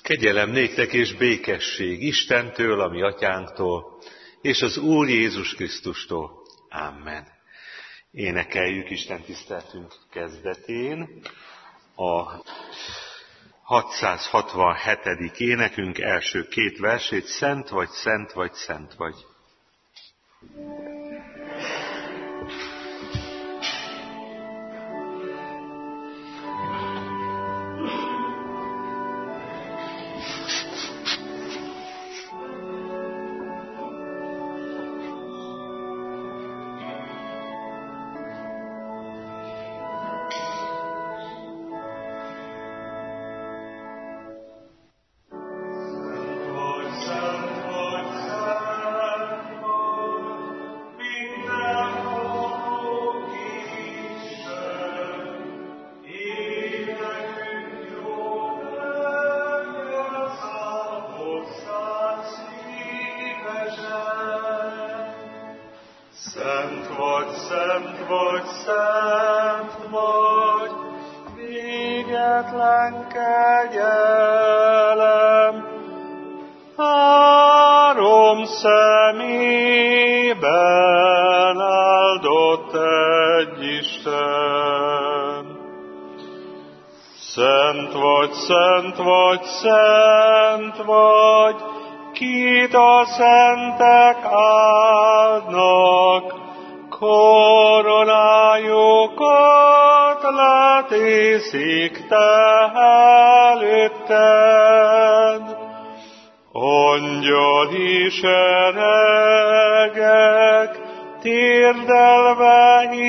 Kegyelem néktek és békesség Istentől, a mi atyánktól, és az Úr Jézus Krisztustól. Amen. Énekeljük Isten tiszteletünk kezdetén a 667. énekünk első két versét, Szent vagy, szent vagy, szent vagy. Szent vagy, kit a szentek áldnak, koronájukat letészik te előtted. Angyali seregek térdelve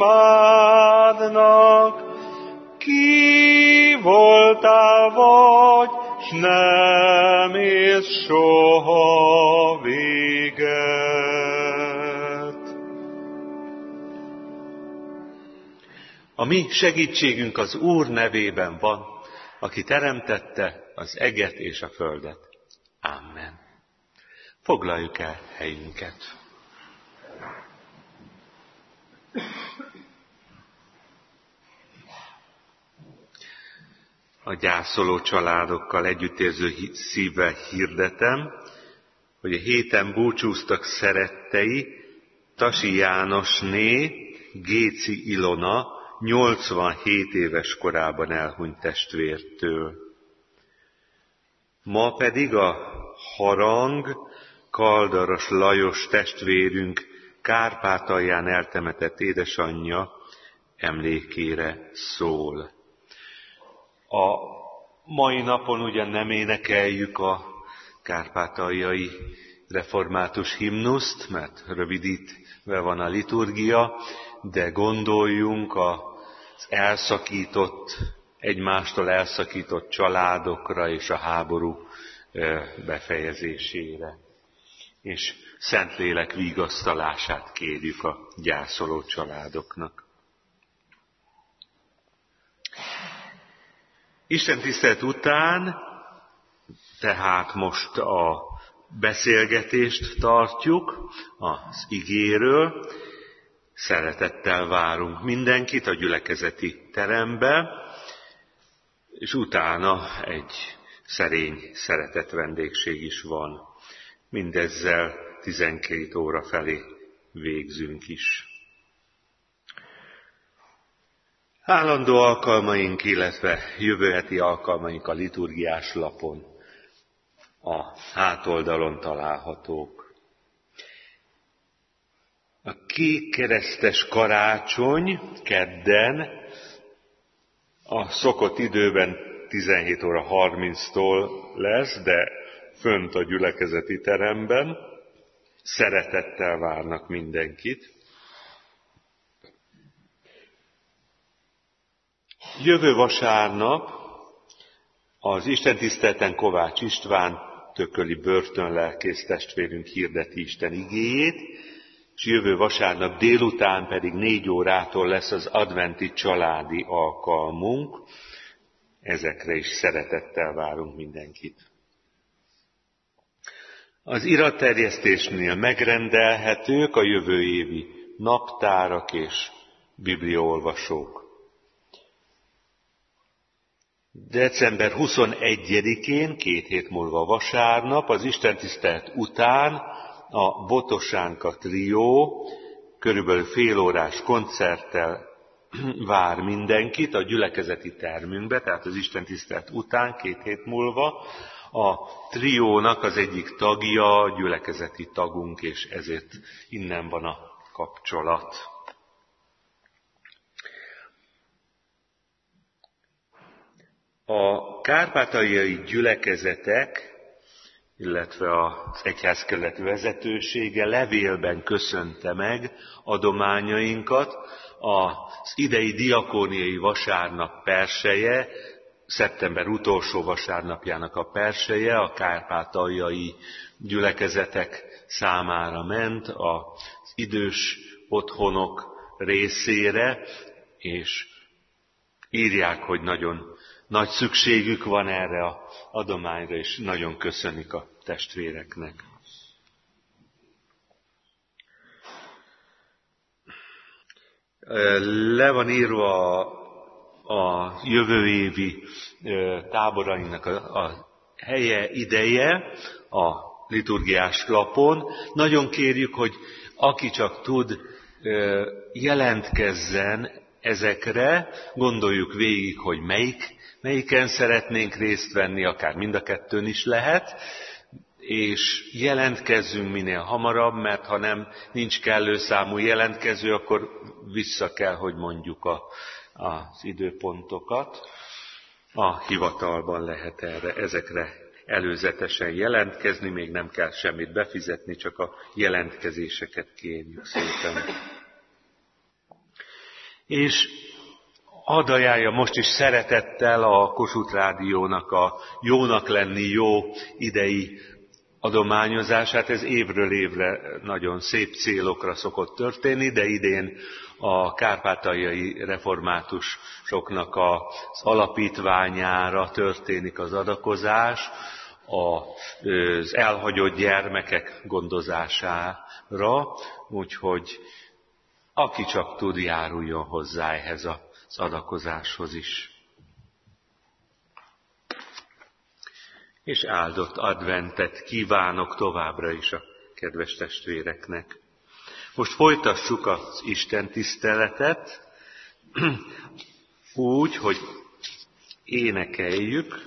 imádnak, ki voltál vagy, s nem ész soha véget. A mi segítségünk az Úr nevében van, aki teremtette az eget és a földet. Amen. Foglaljuk el helyünket. A gyászoló családokkal együttérző szívvel hirdetem, hogy a héten búcsúztak szerettei Tasi Jánosné, Géci Ilona 87 éves korában elhunyt testvértől. Ma pedig a harang Kaldaras Lajos testvérünk Kárpátalján eltemetett édesanyja emlékére szól. A mai napon ugyan nem énekeljük a kárpátaljai református himnuszt, mert rövidítve van a liturgia, de gondoljunk az egymástól elszakított családokra és a háború befejezésére. És Szentlélek vigasztalását kérjük a gyászoló családoknak. Isten tisztelet után, tehát most a beszélgetést tartjuk az igéről. Szeretettel várunk mindenkit a gyülekezeti terembe, és utána egy szerény szeretett vendégség is van. Mindezzel 12 óra felé végzünk is. Állandó alkalmaink, illetve jövő heti alkalmaink a liturgiás lapon, a hátoldalon találhatók. A kékkeresztes karácsony kedden a szokott időben 17 óra 30-tól lesz, de fönt a gyülekezeti teremben. Szeretettel várnak mindenkit. Jövő vasárnap az istentiszteleten Kovács István, tököli börtönlelkész testvérünk hirdeti Isten igéjét, és jövő vasárnap délután pedig 4 órától lesz az adventi családi alkalmunk. Ezekre is szeretettel várunk mindenkit. Az iratterjesztésnél megrendelhetők a jövő évi naptárak és bibliaolvasók. December 21-én, 2 hét múlva vasárnap, az istentisztelet után a Botosánka trió körülbelül fél órás koncerttel vár mindenkit a gyülekezeti termünkbe, tehát az istentisztelet után, 2 hét múlva. A triónak az egyik tagja gyülekezeti tagunk, és ezért innen van a kapcsolat. A kárpátaljai gyülekezetek, illetve az egyházkerület vezetősége levélben köszönte meg adományainkat. Az idei diakóniai vasárnap perseje, szeptember utolsó vasárnapjának a perseje a kárpátaljai gyülekezetek számára ment, az idős otthonok részére, és írják, hogy nagyon nagy szükségük van erre az adományra, és nagyon köszönik a testvéreknek. Le van írva a jövő évi táborainknak a helye, ideje a liturgiás lapon. Nagyon kérjük, hogy aki csak tud, jelentkezzen ezekre, gondoljuk végig, hogy melyiken szeretnénk részt venni, akár mind a kettőn is lehet, és jelentkezzünk minél hamarabb, mert ha nincs kellő számú jelentkező, akkor vissza kell, hogy mondjuk az időpontokat. A hivatalban lehet ezekre előzetesen jelentkezni, még nem kell semmit befizetni, csak a jelentkezéseket kérjük szépen. És hadd ajánlja most is szeretettel a Kossuth Rádiónak a Jónak lenni jó idei adományozását. Ez évről évre nagyon szép célokra szokott történni, de idén a kárpátaljai reformátusoknak az alapítványára történik az adakozás, az elhagyott gyermekek gondozására, úgyhogy aki csak tud, járuljon hozzá ehhez az adakozáshoz is. És áldott adventet kívánok továbbra is a kedves testvéreknek. Most folytassuk az Isten tiszteletet úgy, hogy énekeljük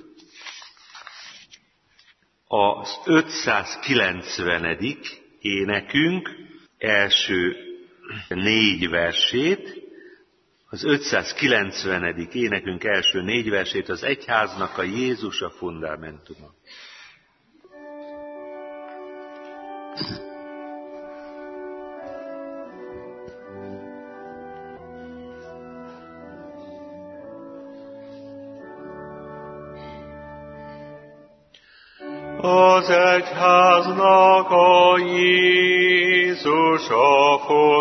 az 590. énekünk első 4 versét, az 590. énekünk első 4 versét, az egyháznak a Jézus a fundamentuma. Az egyháznak a Jézus a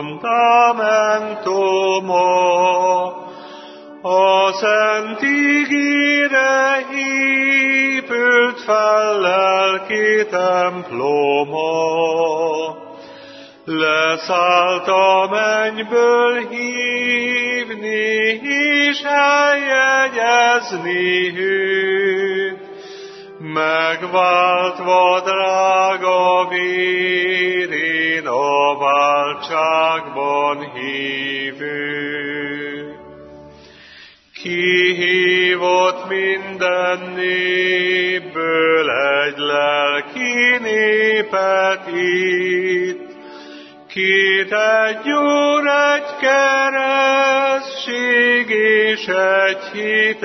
fundamentuma, a szent ígére épült fel lelki temploma. Leszállt a mennyből hívni és eljegyezni őt, megváltva drága vérén a váltságban hívő. Kihívott minden népből egy lelki népet itt, 2 egy Úr, egy keresztség és egy hit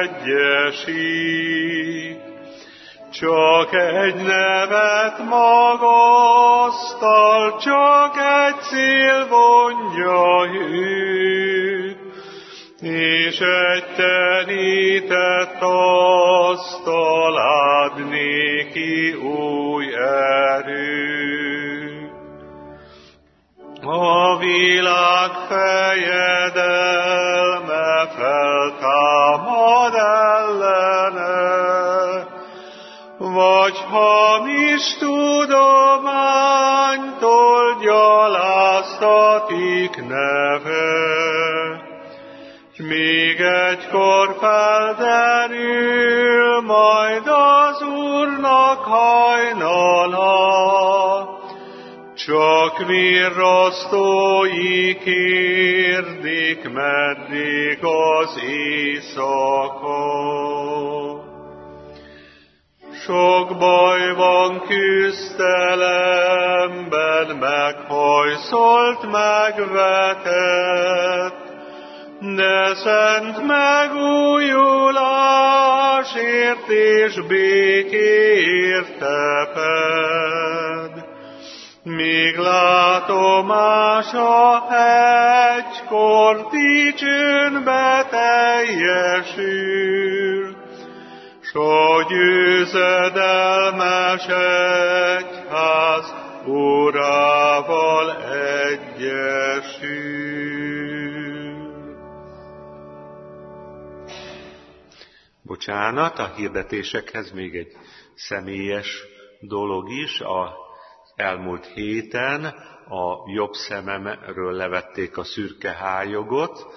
egyesít. Csak egy nevet magasztal, csak egy cél vonja őt, és egy terített asztal ad néki új erőt. A világ fejedelme feltámad ellene, vagy hamis tudománytól gyaláztatik neve. Míg egykor felderül majd az Úrnak hajnala, csak virrasztói kérdik, meddig az éjszaka. Sok baj van küzdelemben, meghajszolt, megvetett, de szent megújulásért és békéért teped. Míg látomása egykor dicsőnbe teljesül, s a győzedelmes egyház Urával egyesül. Bocsánat, a hirdetésekhez még egy személyes dolog is. Az elmúlt héten a jobb szememről levették a szürke hályogot,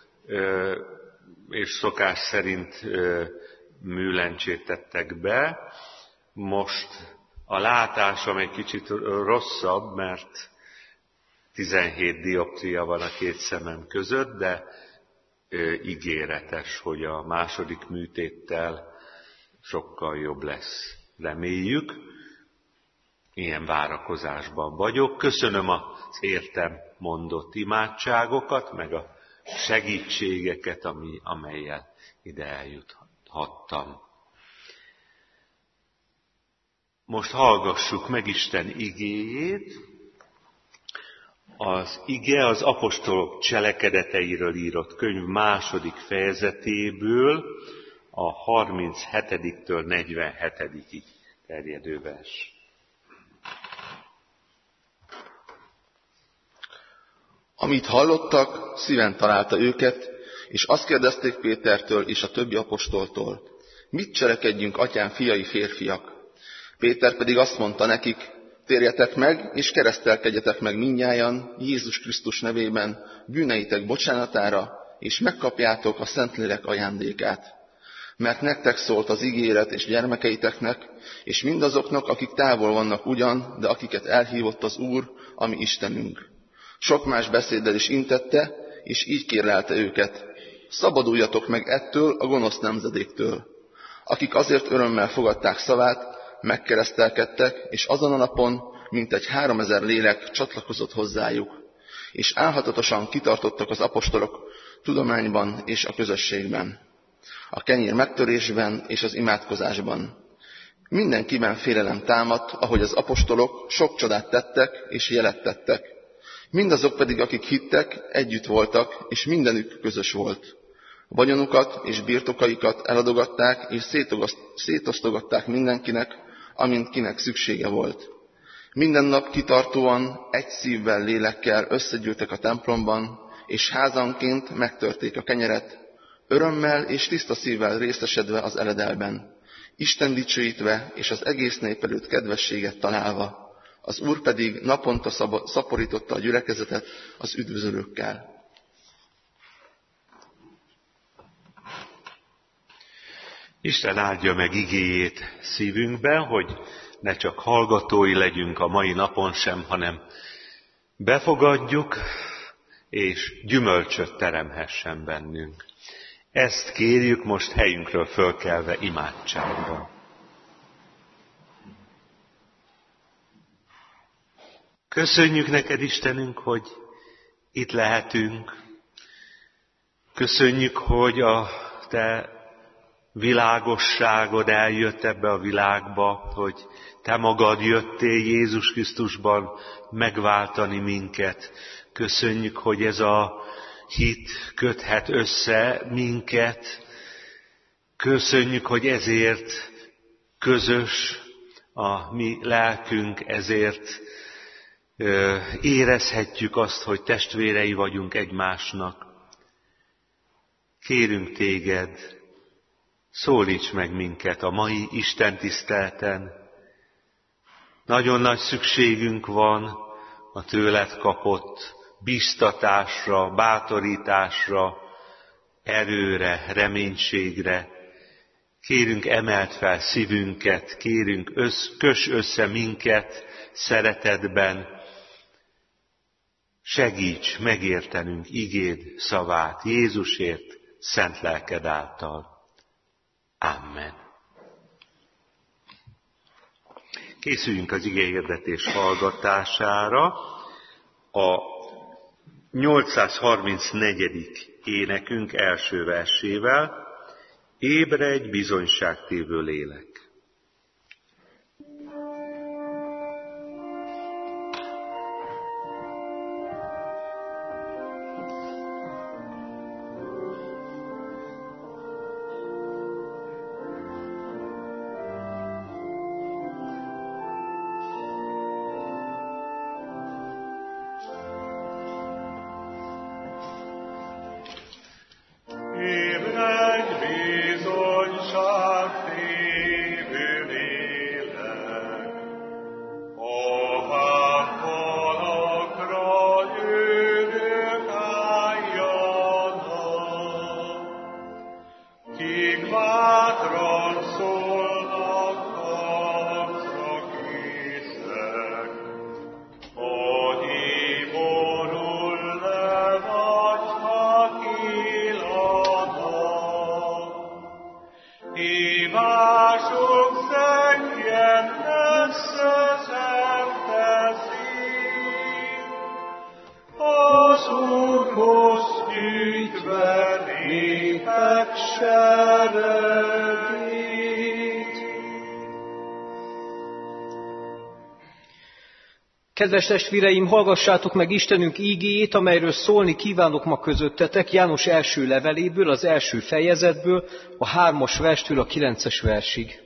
és szokás szerint műlencsét tettek be. Most a látásom egy kicsit rosszabb, mert 17 dioptria van a két szemem között, de ígéretes, hogy a második műtéttel sokkal jobb lesz. Reméljük, ilyen várakozásban vagyok. Köszönöm az értem mondott imádságokat, meg a segítségeket, amellyel ide eljuthattam. Most hallgassuk meg Isten igéjét. Az ige az apostolok cselekedeteiről írott könyv második fejezetéből, a 37-től 47-ig terjedő vers. Amit hallottak, szíven találta őket, és azt kérdezték Pétertől és a többi apostoltól: mit cselekedjünk, atyám fiai, férfiak? Péter pedig azt mondta nekik: térjetek meg, és keresztelkedjetek meg mindnyájan Jézus Krisztus nevében bűneitek bocsánatára, és megkapjátok a Szentlélek ajándékát. Mert nektek szólt az ígéret, és gyermekeiteknek, és mindazoknak, akik távol vannak ugyan, de akiket elhívott az Úr, a mi Istenünk. Sok más beszéddel is intette, és így kérlelte őket: szabaduljatok meg ettől a gonosz nemzedéktől. Akik azért örömmel fogadták szavát, megkeresztelkedtek, és azon a napon mintegy 3000 lélek csatlakozott hozzájuk, és álhatatosan kitartottak az apostolok tudományban és a közösségben, a kenyér megtörésben és az imádkozásban. Mindenkiben félelem támadt, ahogy az apostolok sok csodát tettek és jelet tettek. Mindazok pedig, akik hittek, együtt voltak, és mindenük közös volt. Vagyonukat és birtokaikat eladogatták, és szétosztogatták mindenkinek, amint kinek szüksége volt. Minden nap kitartóan, egy szívvel, lélekkel összegyűltek a templomban, és házanként megtörték a kenyeret, örömmel és tiszta szívvel részesedve az eledelben, Isten dicsőítve és az egész nép előtt kedvességet találva. Az Úr pedig naponta szaporította a gyülekezetet az üdvözölőkkel. Isten áldja meg igéjét szívünkben, hogy ne csak hallgatói legyünk a mai napon sem, hanem befogadjuk, és gyümölcsöt teremhessen bennünk. Ezt kérjük most helyünkről fölkelve imádságban. Köszönjük neked, Istenünk, hogy itt lehetünk. Köszönjük, hogy a te világosságod eljött ebbe a világba, hogy te magad jöttél Jézus Krisztusban megváltani minket. Köszönjük, hogy ez a hit köthet össze minket. Köszönjük, hogy ezért közös a mi lelkünk, ezért érezhetjük azt, hogy testvérei vagyunk egymásnak. Kérünk téged, szólíts meg minket a mai istentiszteleten. Nagyon nagy szükségünk van a tőled kapott bíztatásra, bátorításra, erőre, reménységre. Kérünk, emeld fel szívünket, kérünk, köss össze minket szeretetben. Segíts megértenünk igéd szavát Jézusért, szent lelked által. Amen. Készüljünk az igéhirdetés hallgatására. A 834. énekünk első versével: Ébredj, bizonyságtévő lélek! Kedves testvéreim, hallgassátok meg Istenünk ígéjét, amelyről szólni kívánok ma közöttetek, János első leveléből, az első fejezetből, a 3. verstől a 9. versig.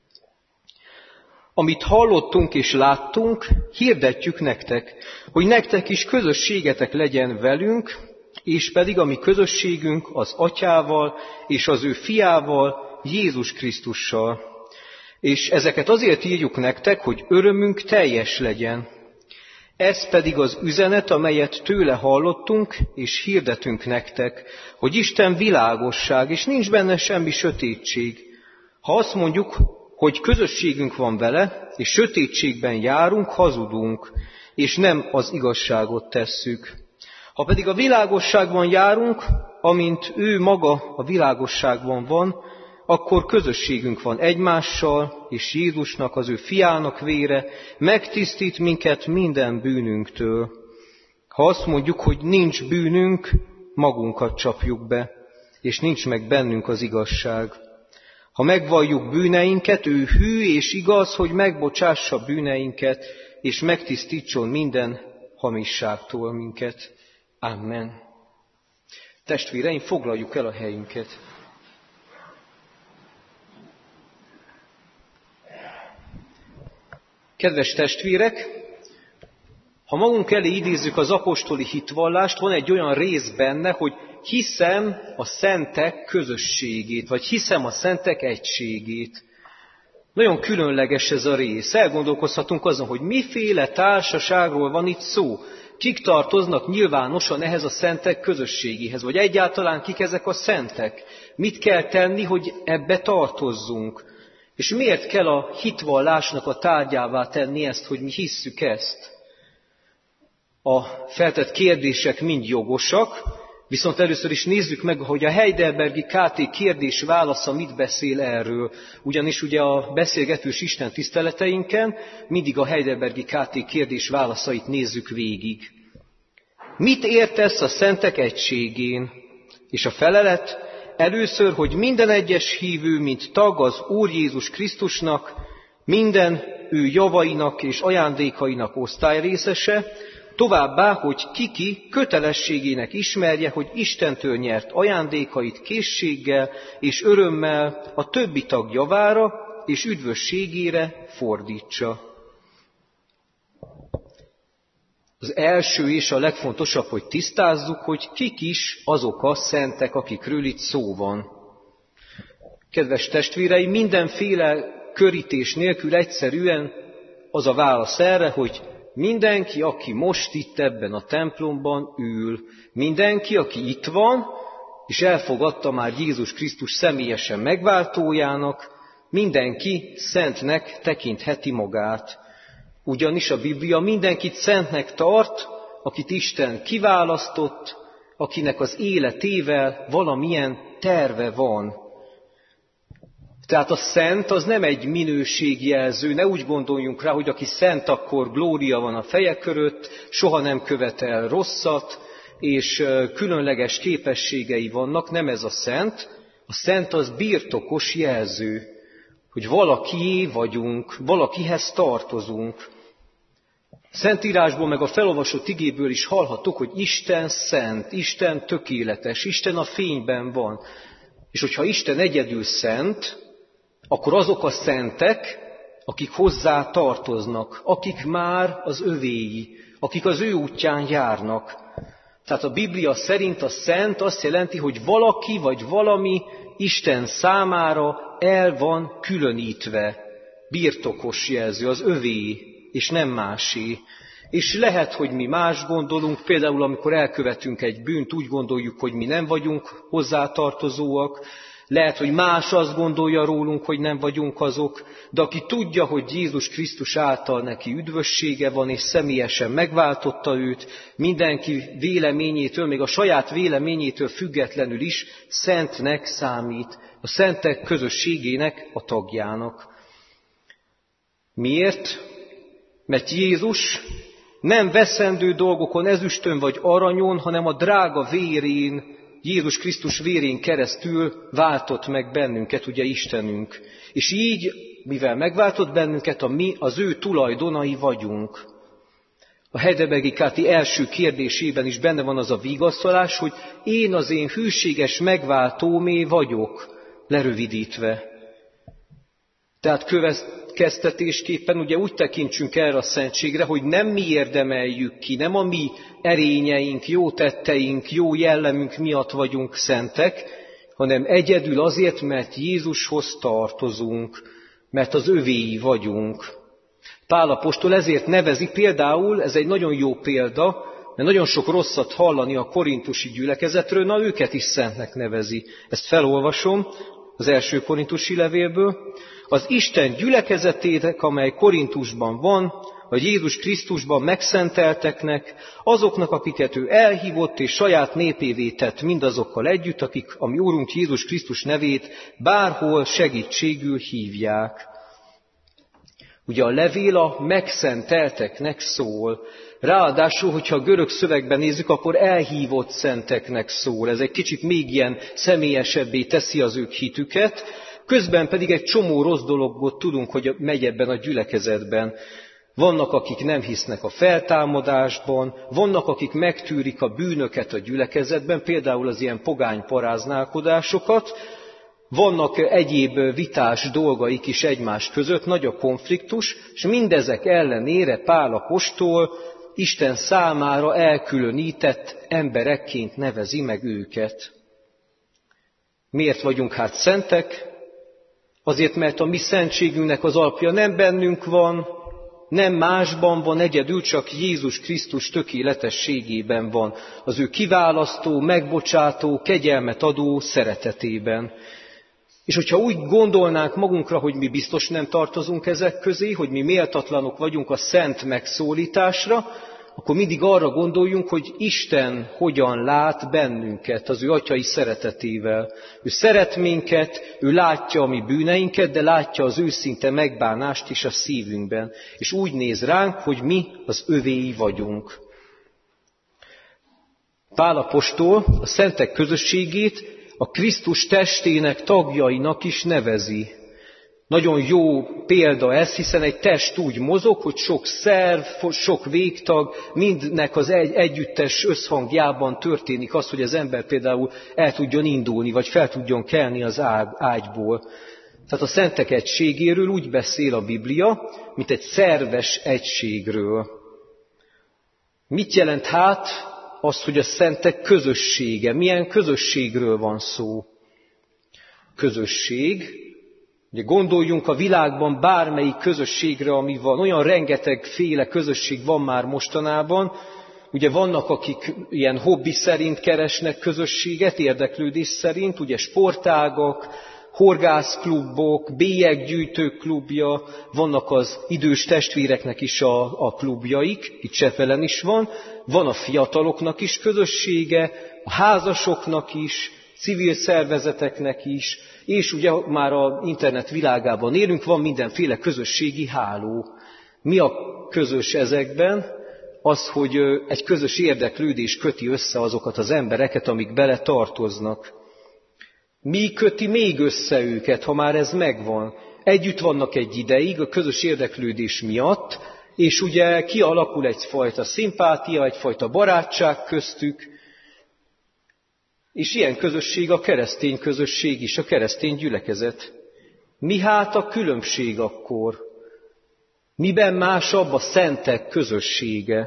Amit hallottunk és láttunk, hirdetjük nektek, hogy nektek is közösségetek legyen velünk, és pedig a mi közösségünk az Atyával és az ő Fiával, Jézus Krisztussal. És ezeket azért írjuk nektek, hogy örömünk teljes legyen. Ez pedig az üzenet, amelyet tőle hallottunk, és hirdetünk nektek, hogy Isten világosság, és nincs benne semmi sötétség. Ha azt mondjuk, hogy közösségünk van vele, és sötétségben járunk, hazudunk, és nem az igazságot tesszük. Ha pedig a világosságban járunk, amint ő maga a világosságban van, akkor közösségünk van egymással, és Jézusnak, az ő fiának vére megtisztít minket minden bűnünktől. Ha azt mondjuk, hogy nincs bűnünk, magunkat csapjuk be, és nincs meg bennünk az igazság. Ha megvalljuk bűneinket, ő hű és igaz, hogy megbocsássa bűneinket, és megtisztítson minden hamisságtól minket. Amen. Testvéreim, foglaljuk el a helyünket. Kedves testvérek, ha magunk elé idézzük az apostoli hitvallást, van egy olyan rész benne, hogy hiszem a szentek közösségét, vagy hiszem a szentek egységét. Nagyon különleges ez a rész. Elgondolkozhatunk azon, hogy miféle társaságról van itt szó. Kik tartoznak nyilvánosan ehhez a szentek közösségéhez, vagy egyáltalán kik ezek a szentek? Mit kell tenni, hogy ebbe tartozzunk? És miért kell a hitvallásnak a tárgyává tenni ezt, hogy mi hisszük ezt? A feltett kérdések mind jogosak, viszont először is nézzük meg, hogy a Heidelbergi KT kérdés válasza mit beszél erről. Ugyanis ugye a beszélgetős Isten tiszteleteinken mindig a Heidelbergi KT kérdés válaszait nézzük végig. Mit értesz a szentek egységén? És a felelet először, hogy minden egyes hívő, mint tag az Úr Jézus Krisztusnak, minden ő javainak és ajándékainak osztályrészese, továbbá, hogy ki kötelességének ismerje, hogy Istentől nyert ajándékait készséggel és örömmel a többi tag javára és üdvösségére fordítsa. Az első és a legfontosabb, hogy tisztázzuk, hogy kik is azok a szentek, akikről itt szó van. Kedves testvéreim, mindenféle körítés nélkül egyszerűen az a válasz erre, hogy mindenki, aki most itt ebben a templomban ül, mindenki, aki itt van, és elfogadta már Jézus Krisztus személyesen megváltójának, mindenki szentnek tekintheti magát. Ugyanis a Biblia mindenkit szentnek tart, akit Isten kiválasztott, akinek az életével valamilyen terve van. Tehát a szent az nem egy minőségjelző, ne úgy gondoljunk rá, hogy aki szent, akkor glória van a feje körött, soha nem követel rosszat, és különleges képességei vannak, nem ez a szent. A szent az birtokos jelző, hogy valakié vagyunk, valakihez tartozunk. Szentírásból meg a felolvasott igéből is hallhattuk, hogy Isten szent, Isten tökéletes, Isten a fényben van. És hogyha Isten egyedül szent, akkor azok a szentek, akik hozzá tartoznak, akik már az övéi, akik az ő útján járnak. Tehát a Biblia szerint a szent azt jelenti, hogy valaki vagy valami Isten számára el van különítve, birtokos jelző, az övé, és nem másé. És lehet, hogy mi más gondolunk, például amikor elkövetünk egy bűnt, úgy gondoljuk, hogy mi nem vagyunk hozzátartozóak, lehet, hogy más azt gondolja rólunk, hogy nem vagyunk azok, de aki tudja, hogy Jézus Krisztus által neki üdvössége van, és személyesen megváltotta őt, mindenki véleményétől, még a saját véleményétől függetlenül is szentnek számít, a szentek közösségének a tagjának. Miért? Mert Jézus nem veszendő dolgokon, ezüstön vagy aranyon, hanem a drága vérén, Jézus Krisztus vérén keresztül váltott meg bennünket, ugye Istenünk. És így, mivel megváltott bennünket, mi az ő tulajdonai vagyunk. A Heidelbergi Káti első kérdésében is benne van az a vigasztalás, hogy én az én hűséges megváltómé vagyok, lerövidítve. Tehát következtetésképpen ugye úgy tekintsünk erre a szentségre, hogy nem mi érdemeljük ki, nem a mi erényeink, jó tetteink, jó jellemünk miatt vagyunk szentek, hanem egyedül azért, mert Jézushoz tartozunk, mert az övéi vagyunk. Pál apostol ezért nevezi például, ez egy nagyon jó példa, mert nagyon sok rosszat hallani a korintusi gyülekezetről, na őket is szentnek nevezi. Ezt felolvasom az első korintusi levélből. Az Isten gyülekezetének, amely Korintusban van, vagy Jézus Krisztusban megszentelteknek, azoknak, akiket ő elhívott és saját népévé tett mindazokkal együtt, akik a mi Úrunk Jézus Krisztus nevét bárhol segítségül hívják. Ugye a levél a megszentelteknek szól. Ráadásul, hogyha a görög szövegben nézzük, akkor elhívott szenteknek szól. Ez egy kicsit még ilyen személyesebbé teszi az ők hitüket, közben pedig egy csomó rossz dologot tudunk, hogy megy ebben a gyülekezetben. Vannak, akik nem hisznek a feltámadásban, vannak, akik megtűrik a bűnöket a gyülekezetben, például az ilyen pogány paráználkodásokat, vannak egyéb vitás dolgaik is egymás között, nagy a konfliktus, és mindezek ellenére Pál apostol Isten számára elkülönített emberekként nevezi meg őket. Miért vagyunk hát szentek? Azért, mert a mi szentségünknek az alapja nem bennünk van, nem másban van, egyedül csak Jézus Krisztus tökéletességében van, az ő kiválasztó, megbocsátó, kegyelmet adó szeretetében. És hogyha úgy gondolnánk magunkra, hogy mi biztos nem tartozunk ezek közé, hogy mi méltatlanok vagyunk a szent megszólításra, akkor mindig arra gondoljunk, hogy Isten hogyan lát bennünket az ő atyai szeretetével. Ő szeret minket, ő látja a mi bűneinket, de látja az őszinte megbánást is a szívünkben. És úgy néz ránk, hogy mi az övéi vagyunk. Pál apostol a szentek közösségét a Krisztus testének tagjainak is nevezi. Nagyon jó példa ez, hiszen egy test úgy mozog, hogy sok szerv, sok végtag, mindnek az együttes összhangjában történik az, hogy az ember például el tudjon indulni, vagy fel tudjon kelni az ágyból. Tehát a szentek egységéről úgy beszél a Biblia, mint egy szerves egységről. Mit jelent hát az, hogy a szentek közössége? Milyen közösségről van szó? Közösség. Ugye gondoljunk a világban bármelyik közösségre, ami van, olyan rengetegféle közösség van már mostanában, Ugye vannak, akik ilyen hobbi szerint keresnek közösséget, érdeklődés szerint, ugye sportágak, horgászklubok, bélyeggyűjtők klubja, vannak az idős testvéreknek is a klubjaik, itt Csepelen is van a fiataloknak is közössége, a házasoknak is, civil szervezeteknek is, és ugye már az internet világában élünk, van mindenféle közösségi háló. Mi a közös ezekben? Az, hogy egy közös érdeklődés köti össze azokat az embereket, amik bele tartoznak. Mi köti még össze őket, ha már ez megvan? Együtt vannak egy ideig a közös érdeklődés miatt, és ugye kialakul egyfajta szimpátia, egyfajta barátság köztük, és ilyen közösség a keresztény közösség is, a keresztény gyülekezet. Mi hát a különbség akkor? Miben másabb a szentek közössége?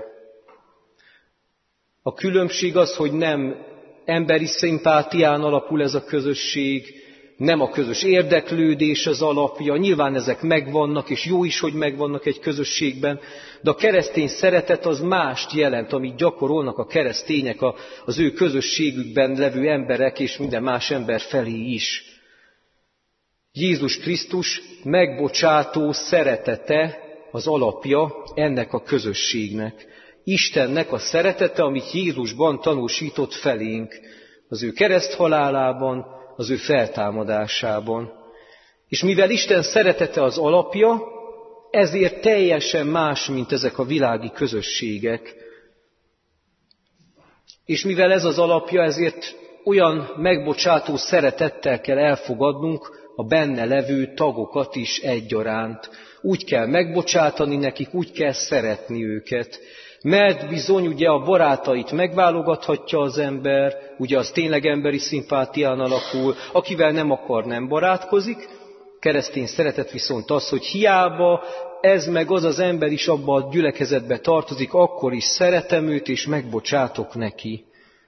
A különbség az, hogy nem emberi szimpátián alapul ez a közösség, nem a közös érdeklődés az alapja, nyilván ezek megvannak, és jó is, hogy megvannak egy közösségben, de a keresztény szeretet az mást jelent, amit gyakorolnak a keresztények az ő közösségükben levő emberek és minden más ember felé is. Jézus Krisztus megbocsátó szeretete az alapja ennek a közösségnek. Istennek a szeretete, amit Jézusban tanúsított felénk, az ő kereszthalálában, az ő feltámadásában. És mivel Isten szeretete az alapja, ezért teljesen más, mint ezek a világi közösségek. És mivel ez az alapja, ezért olyan megbocsátó szeretettel kell elfogadnunk a benne levő tagokat is egyaránt. Úgy kell megbocsátani nekik, úgy kell szeretni őket. Mert bizony ugye a barátait megválogathatja az ember, ugye az tényleg emberi szimpátián alapul, akivel nem akar, nem barátkozik. Keresztény szeretet viszont az, hogy hiába ez meg az az ember is abba a gyülekezetbe tartozik, akkor is szeretem őt és megbocsátok neki.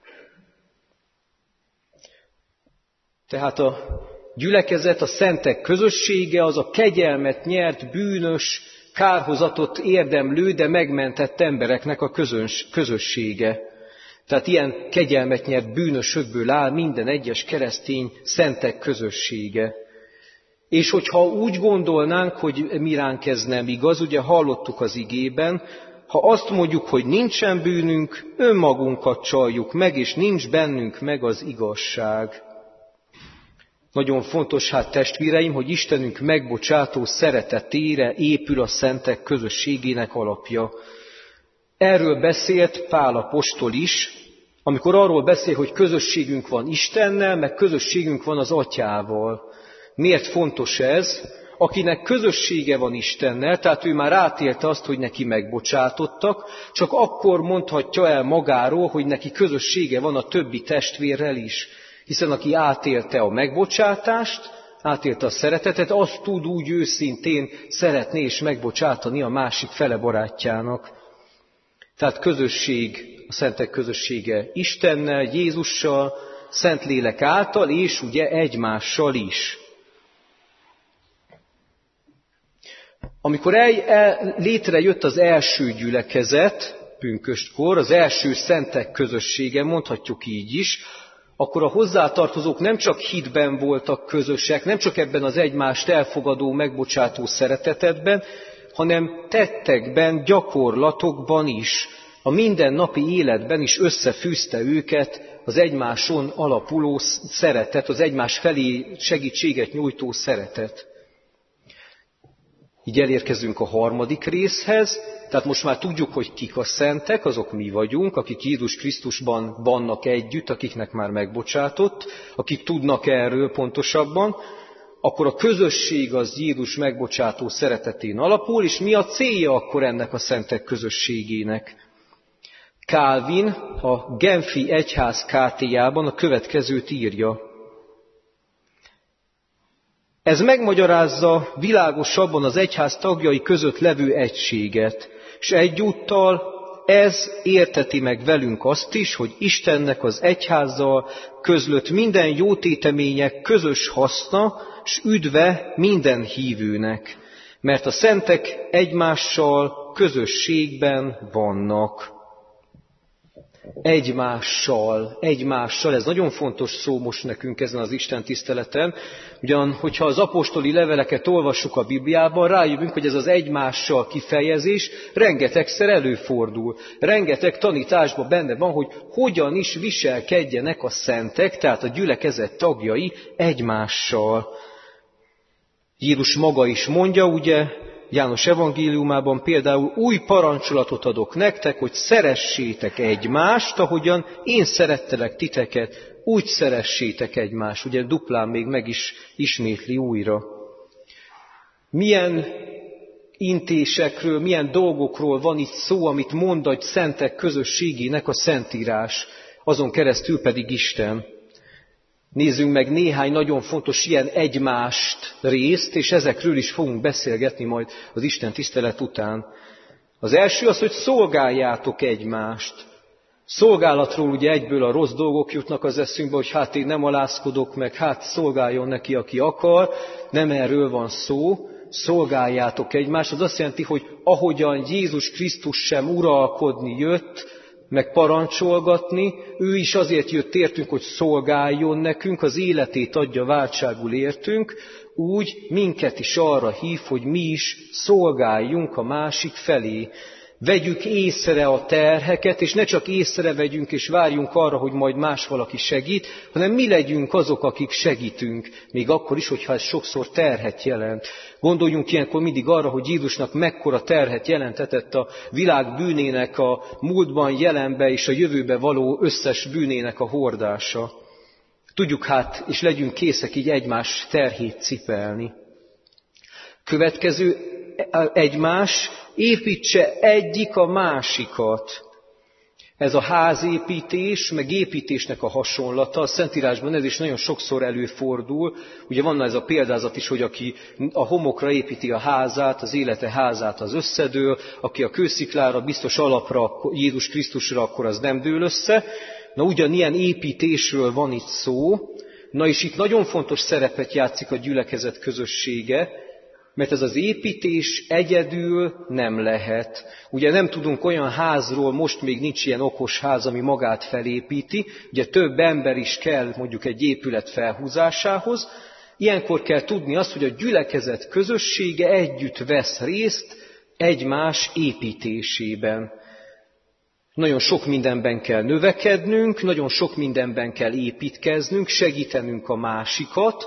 Tehát a gyülekezet, a szentek közössége az a kegyelmet nyert, bűnös, kárhozatot érdemlő, de megmentett embereknek a közössége. Tehát ilyen kegyelmet nyert bűnösökből áll minden egyes keresztény szentek közössége. És hogyha úgy gondolnánk, hogy mi ránk ez nem igaz, ugye hallottuk az igében, ha azt mondjuk, hogy nincsen bűnünk, önmagunkat csaljuk meg, és nincs bennünk meg az igazság. Nagyon fontos hát testvéreim, hogy Istenünk megbocsátó szeretetére épül a szentek közösségének alapja. Erről beszélt Pál apostol is, amikor arról beszél, hogy közösségünk van Istennel, meg közösségünk van az Atyával. Miért fontos ez? Akinek közössége van Istennel, tehát ő már átélte azt, hogy neki megbocsátottak, csak akkor mondhatja el magáról, hogy neki közössége van a többi testvérrel is. Hiszen aki átélte a megbocsátást, átélte a szeretetet, azt tud úgy őszintén szeretni és megbocsátani a másik fele barátjának. Tehát közösség, a szentek közössége Istennel, Jézussal, Szentlélek által, és ugye egymással is. Amikor létrejött az első gyülekezet, pünköstkor, az első szentek közössége, mondhatjuk így is, akkor a hozzátartozók nem csak hitben voltak közösek, nem csak ebben az egymást elfogadó, megbocsátó szeretetedben, hanem tettekben, gyakorlatokban is, a mindennapi életben is összefűzte őket az egymáson alapuló szeretet, az egymás felé segítséget nyújtó szeretet. Így elérkezünk a harmadik részhez, tehát most már tudjuk, hogy kik a szentek, azok mi vagyunk, akik Jézus Krisztusban vannak együtt, akiknek már megbocsátott, akik tudnak erről pontosabban, akkor a közösség az Jézus megbocsátó szeretetén alapul, és mi a célja akkor ennek a szentek közösségének? Calvin a Genfi Egyház KT-jában a következőt írja. Ez megmagyarázza világosabban az egyház tagjai között levő egységet, és egyúttal ez érteti meg velünk azt is, hogy Istennek az egyházzal közlött minden jótétemények közös haszna, s üdve minden hívőnek, mert a szentek egymással közösségben vannak. egymással, ez nagyon fontos szó most nekünk ezen az Isten tiszteleten, ugyan, hogyha az apostoli leveleket olvassuk a Bibliában, rájövünk, hogy ez az egymással kifejezés rengetegszer előfordul. Rengeteg tanításban benne van, hogy hogyan is viselkedjenek a szentek, tehát a gyülekezet tagjai egymással. Jézus maga is mondja, ugye, János evangéliumában például új parancsolatot adok nektek, hogy szeressétek egymást, ahogyan én szerettelek titeket, úgy szeressétek egymást. Ugye duplán még meg is ismétli újra. Milyen intésekről, milyen dolgokról van itt szó, amit mond a szentek közösségének a Szentírás, azon keresztül pedig Isten. Nézzünk meg néhány nagyon fontos ilyen egymást részt, és ezekről is fogunk beszélgetni majd az Isten tisztelet után. Az első az, hogy szolgáljátok egymást. Szolgálatról ugye egyből a rossz dolgok jutnak az eszünkbe, hogy hát én nem alázkodok meg, hát szolgáljon neki, aki akar. Nem erről van szó. Szolgáljátok egymást. Az azt jelenti, hogy ahogyan Jézus Krisztus sem uralkodni jött, meg parancsolgatni, ő is azért jött értünk, hogy szolgáljon nekünk, az életét adja váltságul értünk, úgy minket is arra hív, hogy mi is szolgáljunk a másik felé. Vegyük észre a terheket, és ne csak észrevegyünk és várjunk arra, hogy majd más valaki segít, hanem mi legyünk azok, akik segítünk, még akkor is, hogyha ez sokszor terhet jelent. Gondoljunk ilyenkor mindig arra, hogy Jézusnak mekkora terhet jelentetett a világ bűnének a múltban, jelenbe és a jövőbe való összes bűnének a hordása. Tudjuk hát, és legyünk készek így egymás terhét cipelni. Következő egymás építse egyik a másikat. Ez a házépítés, meg építésnek a hasonlata. A Szentírásban ez is nagyon sokszor előfordul. Ugye van ez a példázat is, hogy aki a homokra építi a házát, az élete házát, az összedől, aki a kősziklára, biztos alapra, Jézus Krisztusra, akkor az nem dől össze. Na ugyanilyen építésről van itt szó. Na és itt nagyon fontos szerepet játszik a gyülekezet közössége, mert ez az építés egyedül nem lehet. Ugye nem tudunk olyan házról, most még nincs ilyen okos ház, ami magát felépíti, ugye több ember is kell mondjuk egy épület felhúzásához. Ilyenkor kell tudni azt, hogy a gyülekezet közössége együtt vesz részt egymás építésében. Nagyon sok mindenben kell növekednünk, nagyon sok mindenben kell építkeznünk, segítenünk a másikat,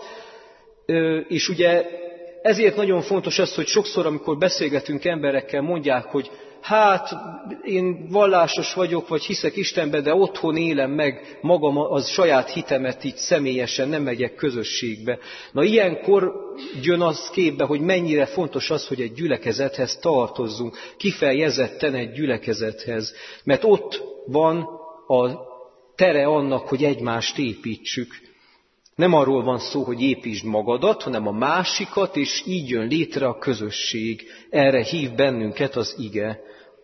és ugye ezért nagyon fontos az, hogy sokszor, amikor beszélgetünk emberekkel, mondják, hogy hát én vallásos vagyok, vagy hiszek Istenben, de otthon élem meg magam az saját hitemet így személyesen, nem megyek közösségbe. Na ilyenkor jön az képbe, hogy mennyire fontos az, hogy egy gyülekezethez tartozzunk, kifejezetten egy gyülekezethez, mert ott van a tere annak, hogy egymást építsük. Nem arról van szó, hogy építsd magadat, hanem a másikat, és így jön létre a közösség. Erre hív bennünket az ige.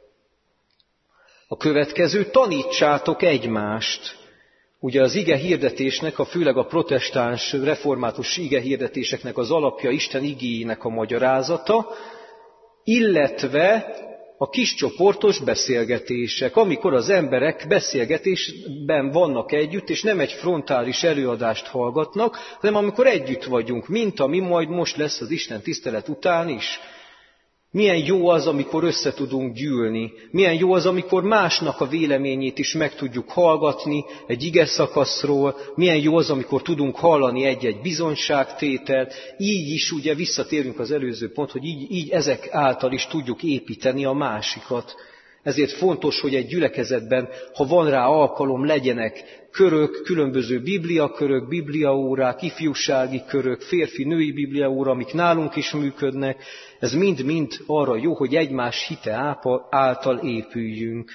A következő, tanítsátok egymást. Ugye az ige hirdetésnek, főleg a protestáns, református ige hirdetéseknek az alapja Isten igéjének a magyarázata, illetve a kiscsoportos beszélgetések, amikor az emberek beszélgetésben vannak együtt, és nem egy frontális előadást hallgatnak, hanem amikor együtt vagyunk, mint ami majd most lesz az Isten tisztelet után is. Milyen jó az, amikor össze tudunk gyűlni. Milyen jó az, amikor másnak a véleményét is meg tudjuk hallgatni egy igeszakaszról. Milyen jó az, amikor tudunk hallani egy-egy bizonyságtételt. Így is ugye visszatérünk az előző pont, hogy így ezek által is tudjuk építeni a másikat. Ezért fontos, hogy egy gyülekezetben, ha van rá alkalom, legyenek körök, különböző bibliakörök, bibliaórák, ifjúsági körök, férfi-női bibliaóra, amik nálunk is működnek. Ez mind-mind arra jó, hogy egymás hite által épüljünk.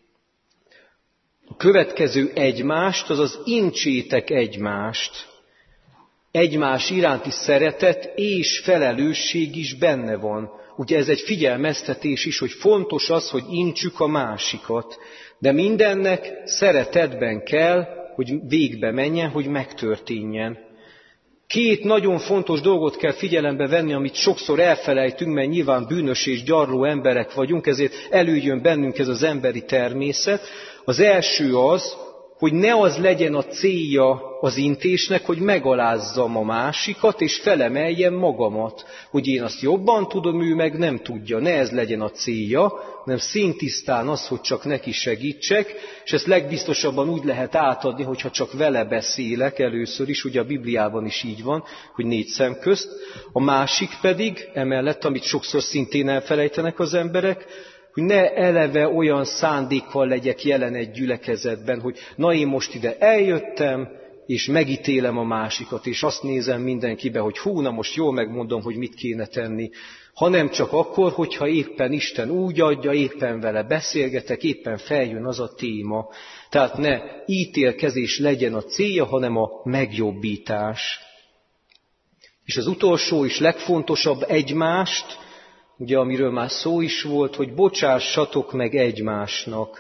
A következő egymást, azaz incsétek egymást. Egymás iránti szeretet és felelősség is benne van. Ugye ez egy figyelmeztetés is, hogy fontos az, hogy intsük a másikat, de mindennek szeretetben kell, hogy végbe menjen, hogy megtörténjen. Két nagyon fontos dolgot kell figyelembe venni, amit sokszor elfelejtünk, mert nyilván bűnös és gyarló emberek vagyunk, ezért előjön bennünk ez az emberi természet. Az első az, hogy ne az legyen a célja az intésnek, hogy megalázzam a másikat, és felemeljem magamat, hogy én azt jobban tudom, ő meg nem tudja. Ne ez legyen a célja, hanem színtisztán az, hogy csak neki segítsek, és ezt legbiztosabban úgy lehet átadni, hogyha csak vele beszélek először is, ugye a Bibliában is így van, hogy 4 szem közt. A másik pedig, emellett, amit sokszor szintén elfelejtenek az emberek, hogy ne eleve olyan szándékkal legyek jelen egy gyülekezetben, hogy na én most ide eljöttem, és megítélem a másikat, és azt nézem mindenkibe, hogy hú, na most jól megmondom, hogy mit kéne tenni, hanem csak akkor, hogyha éppen Isten úgy adja, éppen vele beszélgetek, éppen feljön az a téma. Tehát ne ítélkezés legyen a célja, hanem a megjobbítás. És az utolsó és legfontosabb egymást, ugye amiről már szó is volt, hogy bocsássatok meg egymásnak.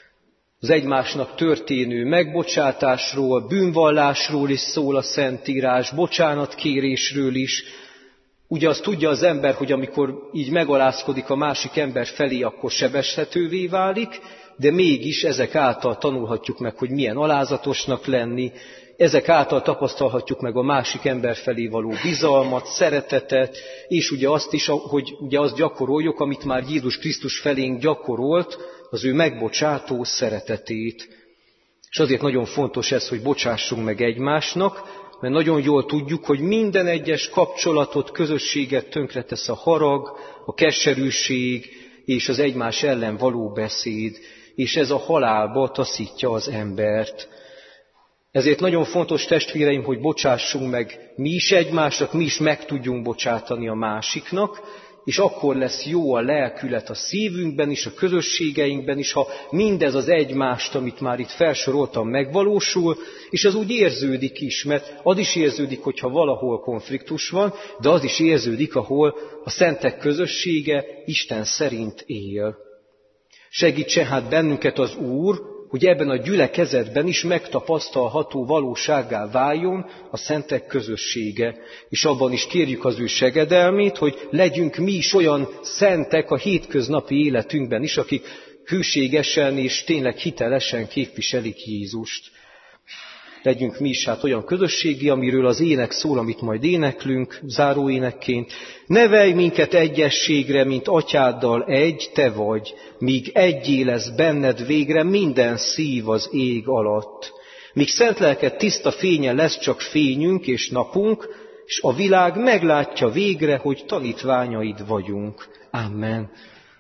Az egymásnak történő megbocsátásról, bűnvallásról is szól a Szentírás, bocsánatkérésről is. Ugye azt tudja az ember, hogy amikor így megalázkodik a másik ember felé, akkor sebezhetővé válik, de mégis ezek által tanulhatjuk meg, hogy milyen alázatosnak lenni, ezek által tapasztalhatjuk meg a másik ember felé való bizalmat, szeretetet, és ugye azt is, hogy ugye azt gyakoroljuk, amit már Jézus Krisztus felénk gyakorolt, az ő megbocsátó szeretetét. És azért nagyon fontos ez, hogy bocsássunk meg egymásnak, mert nagyon jól tudjuk, hogy minden egyes kapcsolatot, közösséget tönkretesz a harag, a keserűség és az egymás ellen való beszéd, és ez a halálba taszítja az embert. Ezért nagyon fontos, testvéreim, hogy bocsássunk meg mi is egymásnak, mi is meg tudjunk bocsátani a másiknak, és akkor lesz jó a lelkület a szívünkben is, a közösségeinkben is, ha mindez az egymást, amit már itt felsoroltam, megvalósul, és az úgy érződik is, mert az is érződik, hogyha valahol konfliktus van, de az is érződik, ahol a szentek közössége Isten szerint él. Segítsen hát bennünket az Úr, hogy ebben a gyülekezetben is megtapasztalható valósággá váljon a szentek közössége. És abban is kérjük az ő segedelmét, hogy legyünk mi is olyan szentek a hétköznapi életünkben is, akik hűségesen és tényleg hitelesen képviselik Jézust. Legyünk mi is hát olyan közösségi, amiről az ének szól, amit majd éneklünk, záróénekként. Nevelj minket egyességre, mint atyáddal egy, te vagy, míg egyé lesz benned végre minden szív az ég alatt. Míg szent lelked tiszta fénye lesz csak fényünk és napunk, és a világ meglátja végre, hogy tanítványaid vagyunk. Amen.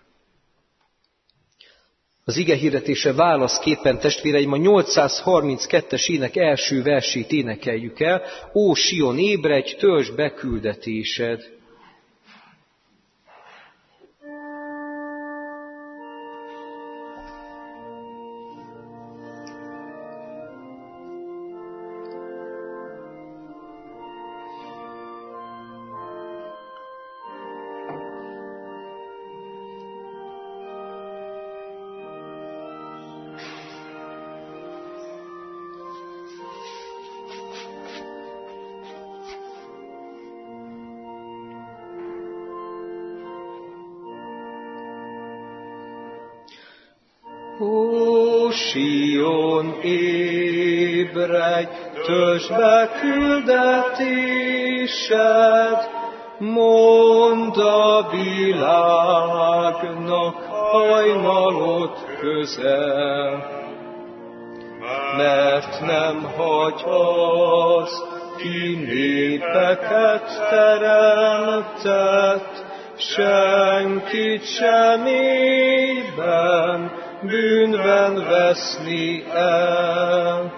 Az igehirdetése válaszképpen, testvéreim, a 832-es ének első versét énekeljük el. Ó, Sion, ébredj, töltsd be küldetésed! Ó, Sion, ébredj, töltsd be küldetésed, mondd a világnak, hajnalod közel. Mert nem hagy az, ki népeket teremtett, senkit sem éjben, bűnben veszni el.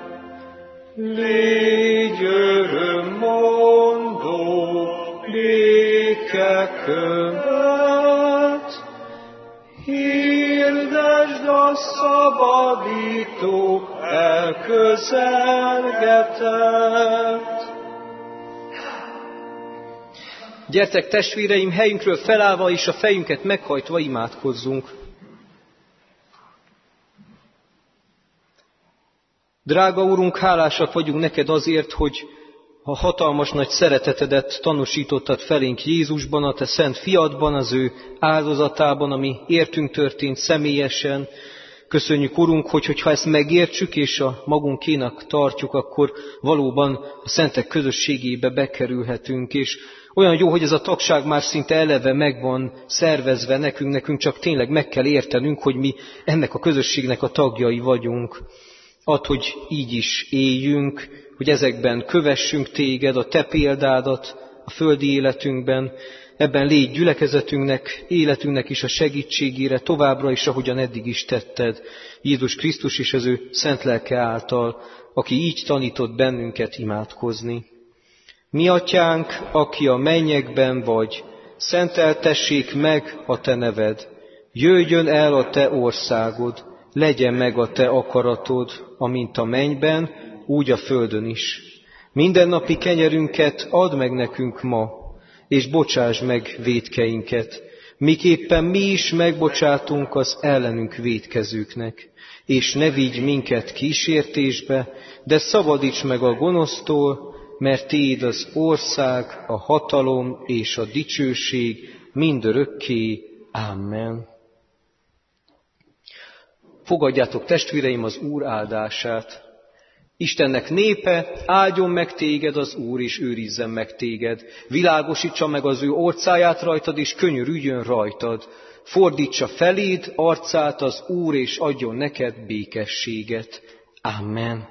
Légy örömmondó, béke követ, hirdesd a szabadító elközelgetett. Gyertek, testvéreim, helyünkről felállva és a fejünket meghajtva imádkozzunk. Drága Úrunk, hálásak vagyunk neked azért, hogy a hatalmas nagy szeretetedet tanúsítottad felénk Jézusban, a te szent fiadban, az ő áldozatában, ami értünk történt személyesen. Köszönjük, Urunk, hogyha ezt megértsük és a magunkénak tartjuk, akkor valóban a szentek közösségébe bekerülhetünk, és olyan jó, hogy ez a tagság már szinte eleve meg van szervezve nekünk csak tényleg meg kell értenünk, hogy mi ennek a közösségnek a tagjai vagyunk. Add, hogy így is éljünk, hogy ezekben kövessünk téged, a te példádat a földi életünkben, ebben légy gyülekezetünknek, életünknek is a segítségére továbbra is, ahogyan eddig is tetted, Jézus Krisztus és az ő szent lelke által, aki így tanított bennünket imádkozni. Mi atyánk, aki a mennyekben vagy, szenteltessék meg a te neved, jöjjön el a te országod, legyen meg a te akaratod, amint a mennyben, úgy a földön is. Mindennapi kenyerünket add meg nekünk ma, és bocsáss meg vétkeinket, miképpen mi is megbocsátunk az ellenünk vétkezőknek. És ne vigy minket kísértésbe, de szabadíts meg a gonosztól, mert tiéd az ország, a hatalom és a dicsőség mindörökké. Amen. Fogadjátok, testvéreim, az Úr áldását. Istennek népe, áldjon meg téged az Úr, és őrizzen meg téged. Világosítsa meg az ő orcáját rajtad, és könyörüljön rajtad. Fordítsa feléd arcát az Úr, és adjon neked békességet. Amen.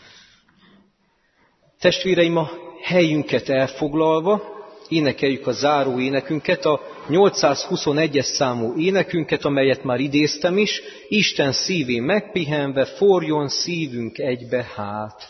Testvéreim, a helyünket elfoglalva énekeljük a záró énekünket, a 821-es számú énekünket, amelyet már idéztem is, Isten szívén megpihenve, forjon szívünk egybe hát.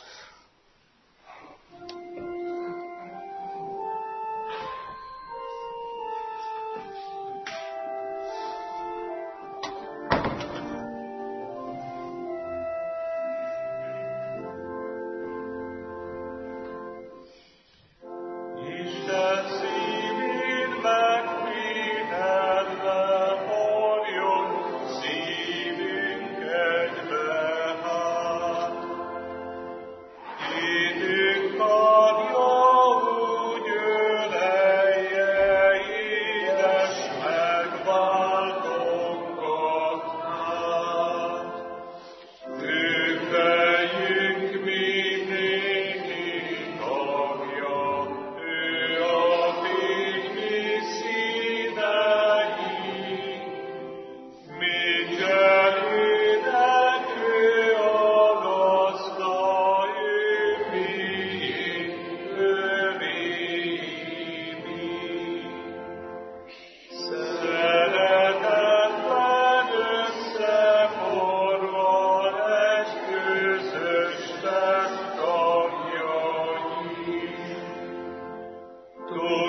To